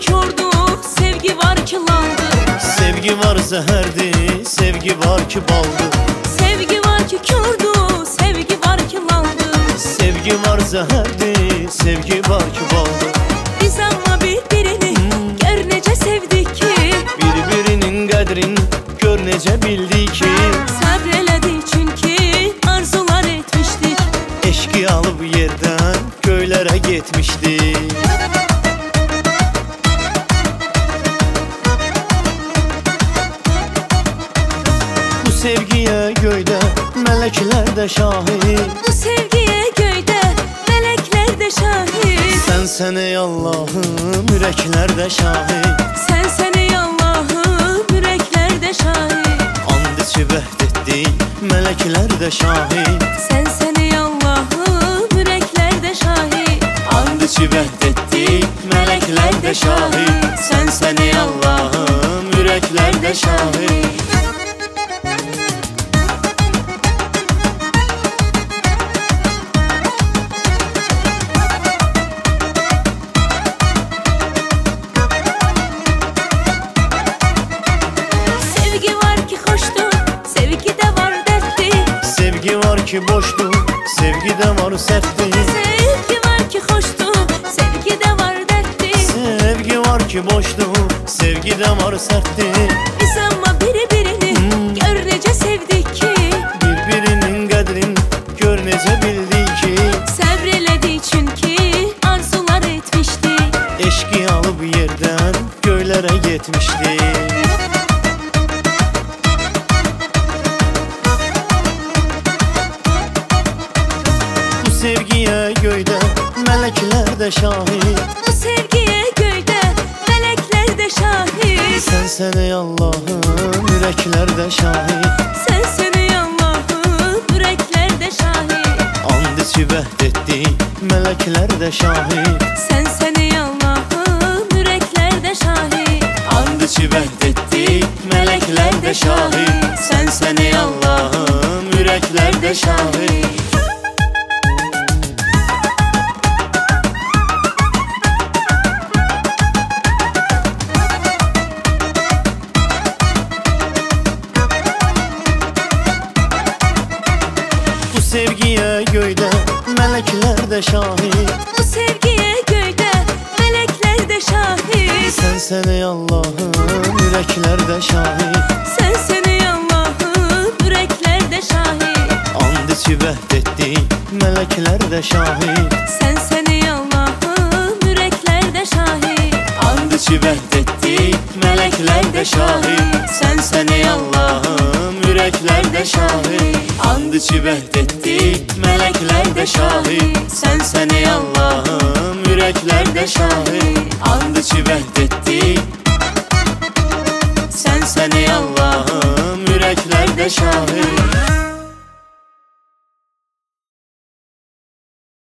kordur, sevgi var ki laldır. Sevgi var zəhərdir, sevgi var ki baldır. Sevgi var ki kordur, sevgi var ki laldır. Sevgi var zəhərdir, sevgi var ki baldır. Biz amma bir-birini gör necə sevdik ki, Bir-birinin qədrin gör necə bildik ki, səbr elədik çünki arzular etmişdik. eşqi alıb yerdən göylərə getmişdik. Bu sevgiyə göydə mələklər də şahid. Bu sevgiyə göydə mələklər də şahid. Sən ey Allahım, ürəklər də şahid. Sən ey Allahım, ürəklər də şahid. And içib əhd etdik, mələklər də şahid. Sən ey Allahım, ürəklər də şahid. And içib əhd etdik, mələklər də şahid. Sən ey Allahım, ürəklər də şahid. Sevgi var ki boşdur, sevgi də var sərtdir. Sevgi var ki xoşdur, sevgi də var dərddir. Sevgi var ki boşdur, sevgi də var sərtdir. Biz amma bir-birini gör necə sevdik ki, Bir-birinin qədrin gör necə bildik ki, səbr elədik çünki arzular etmişdik. eşqi alıb yerdən göylərə getmişdik. Sevgiyə göydə mələklər də şahid. Bu sevgiyə göydə mələklər də şahid. Sən ey Allahım, ürəklər də şahid. Sən ey Allahım, ürəklər də şahid. And içib əhd etdik, mələklər də şahid. Sən ey Allahım, ürəklər də şahid. And içib əhd etdik, mələklər də şahid. Sən ey Allahım, ürəklər də şahid. Bu sevgiyə göydə mələklər də şahid. Bu sevgiyə göydə mələklər də şahid. Sən ey Allahım, ürəklər də şahid. Sən ey Allahım, ürəklər də şahid. And içib əhd etdik, mələklər də şahid. Sən ey Allahım, ürəklər də şahid. And içib əhd etdik, mələklər də şahid. Sən ey Allahım, ürəklər də şahid. And içib əhd etdik, mələklər də şahid. Sən ey Allahım, ürəklər də şahid. And içib əhd etdik, sən ey Allahım, ürəklər də şahid.